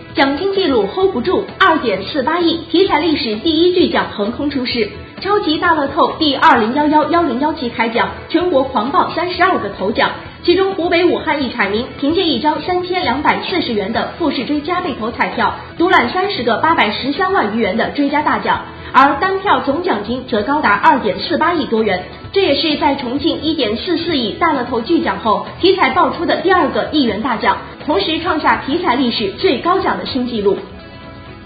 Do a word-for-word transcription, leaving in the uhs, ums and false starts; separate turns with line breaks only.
奖金记录 hold 不住， 二点四八亿，体彩历史第一巨奖横空出世。超级大乐透第二零一一一零一期开奖，全国狂爆三十二个头奖，其中湖北武汉一彩民凭借一张三千两百四十元的富士追加倍头彩票，独揽三十个八百十三万余元的追加大奖，而单票总奖金则高达二点四八亿多元。这也是在重庆一点四四亿大乐透巨奖后，体彩爆出的第二个亿元大奖，同时创下体彩历史最高奖的新纪录。